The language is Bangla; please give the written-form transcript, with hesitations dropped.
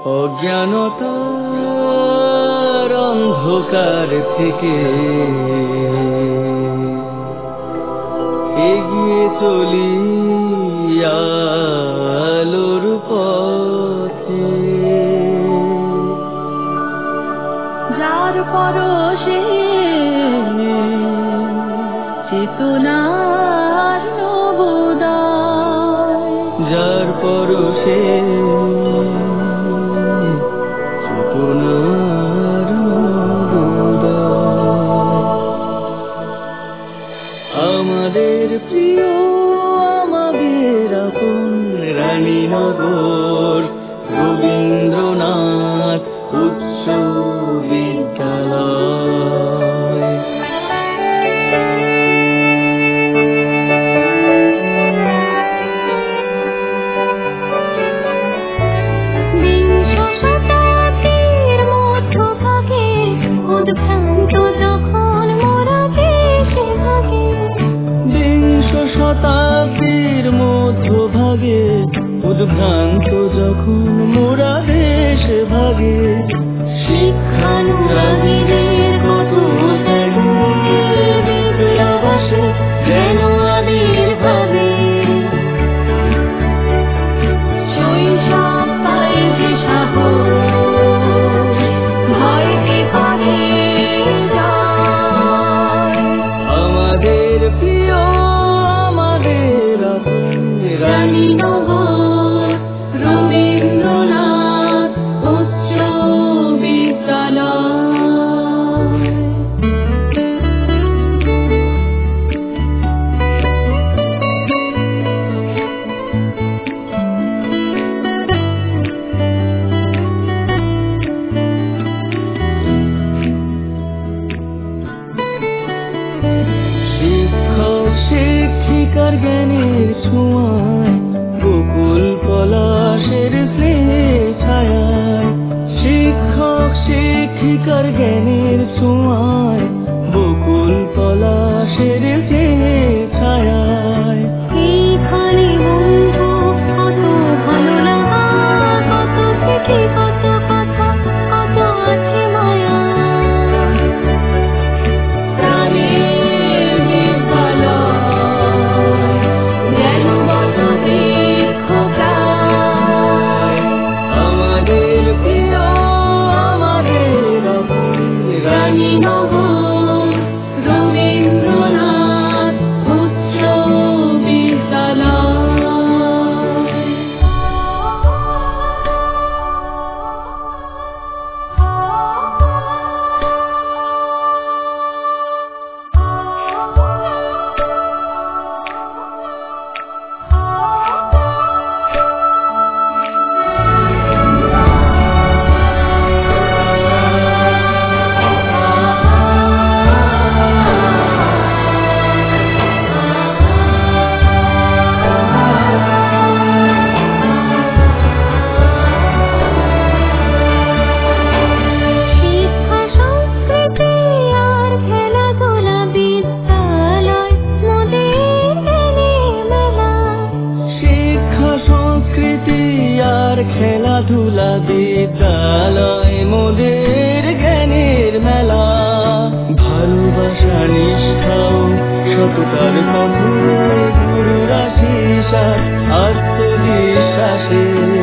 অজ্ঞানতার অন্ধকার থেকে এগিয়ে চলি আলোর পথে, যার পরশে চেতনার নবোদয়, যার পরশে চেতনার নবোদয়। আমাদের প্রিয়, আমাদের আপন রানীনগর রবীন্দ্রনাথ উচ্চ বিদ্যালয়। বিংশ শতাব্দীর মধ্যভাগে উদ্ভ্রান্ত যখন মোরা দেশে ভাগে, বিংশ শতাব্দীর মধ্যভাগে উদ্ভ্রান্ত যখন মোরা দেশ ভাগে, শিক্ষানুরাগীদের কত বিদ্যাবাসে যেন আবির্ভাবে, শৈশব পাই যে সাহস, ভয়কে পারে জয়। আমাদের প্রিয়, আমাদের আপন রানীনগর রবীন্দ্রনাথ উচ্চ বিদ্যালয়। শিক্ষক শিক্ষিকার জ্ঞানের ছোঁয়ায়, বকুল পলাশের স্নেহে ছায়ায়, শিক্ষক শিক্ষিকার জ্ঞানের ছোঁয়ায়, বকুল পলাশের স্নেহে ছায়ায়। এইখানে বন্ধু কত ভালো লাগা, কত স্মৃতি, কত কথা, কত আছে মায়া। প্রাণের বিদ্যালয় যেন বসতিবৃক্ষ প্রায়। আমাদের প্রিয়, আমাদের আপন রানীনগর রবীন্দ্রনাথ উচ্চ বিদ্যালয়। শিক্ষা সংস্কৃতি আর খেলাধুলা বিদ্যালয় মোদের জ্ঞানের মেলা। শিক্ষা সংস্কৃতি আর খেলাধুলা বিদ্যালয় মোদের জ্ঞানের মেলা। ভালোবাসা নিষ্ঠাও সততার পথে গুরুর আশীষ আর আত্মবিশ্বাসে